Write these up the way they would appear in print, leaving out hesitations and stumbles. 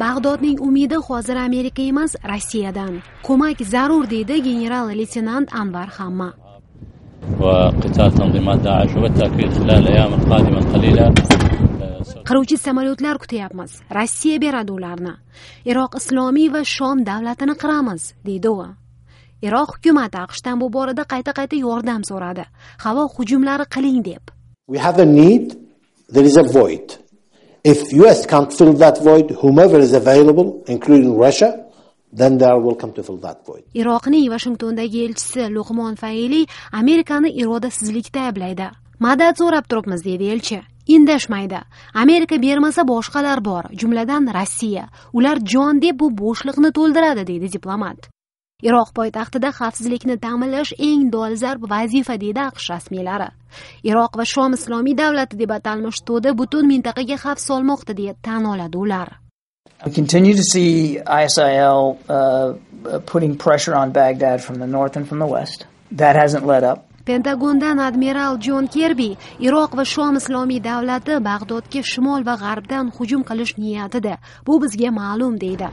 Bag'dodning umidi hozir Amerika emas, Rossiyadan. Ko'mak zarur deydi general-leytenant Anvar Hamma. وقتال تنظيمات داعش وبالتأكيد خلال الأيام القادمة القليلة Qiruvchi samolyotlar kutyapmiz. Rossiya beradi ularni. Iroq islomiy va Shom davlatini qiramiz, deydi u. Iroq hukumati AQShdan bu borada qayta-qayta yordam so'radi. Havo hujumlari qiling deb. We have a need, there is a void. If US can't fill that void, whomever is available, including Russia, then they are welcome to fill that void. Iroqning Washingtondagi elchisi Luqmon Faili Amerikani irodasizlikda ayblaydi. Madad so'rab turibmiz, deydi elchi. Indashmaydi. Amerika bermasa boshqalar bor, jumladan Rossiya. Ular jon deb bu bo'shliqni to'ldiradi, deydi diplomat. Iroq poytaxtida xavfsizlikni ta'minlash eng dolzarb vazifa, deydi AQSh rasmiylari. Iroq va Shom islomiy davlati deb atalmish to'da butun mintaqaga xavf solmoqda, deb tan oladi ular. We continue to see ISIL putting pressure on Baghdad from the north and from the west. That hasn't let up. Pentagondan admiral Jon Kirbi Iroq va Shom islomiy davlati Bag'dodga shimol va g'arbdan hujum qilish niyatida. Bu bizga ma'lum, deydi.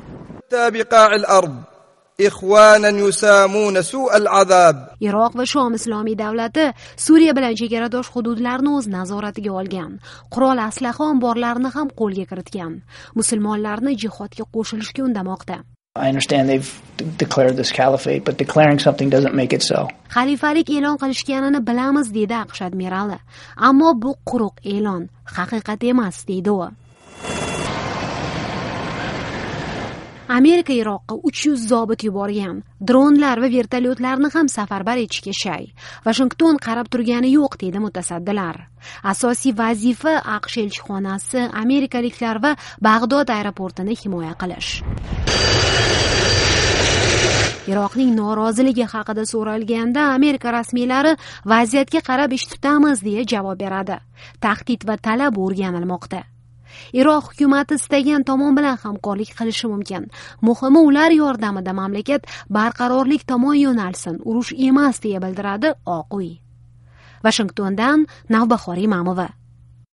Iroq va Shom islomiy davlati Suriya bilan chegaradosh hududlarni o'z nazoratiga olgan. Qurol aslaha omborlarini ham qo'lga kiritgan. Musulmonlarni jihodga qo'shilishga undamoqda. I understand they've declared this caliphate, but declaring something doesn't make it so. Xalifalik e'lon qilishganini bilamiz, deydi AQSh admirali. Ammo bu quruq e'lon, haqiqat emas, deydi u. Amerika Iroqqa 300 zobit yuborgan. Dronlar va vertolyotlarni ham safarbar etishga shay. Washington qarab turgani yo'q, deydi mutasaddilar. Asosiy vazifa AQSh elchixonasi, amerikaliklar va Bag'dod aeroportini himoya qilish. Iroqning noroziligi haqida so'ralganda Amerika rasmiylari vaziyatga qarab ish tutamiz deya javob beradi. Tahdid va talab o'rganilmoqda. Iroq hukumati istagan tomon bilan hamkorlik qilishi mumkin. Muhimi ular yordamida mamlakat barqarorlik tomon yo'nalsin, urush emas deya bildiradi Oq uy. Washingtondan Navbahor Imamova.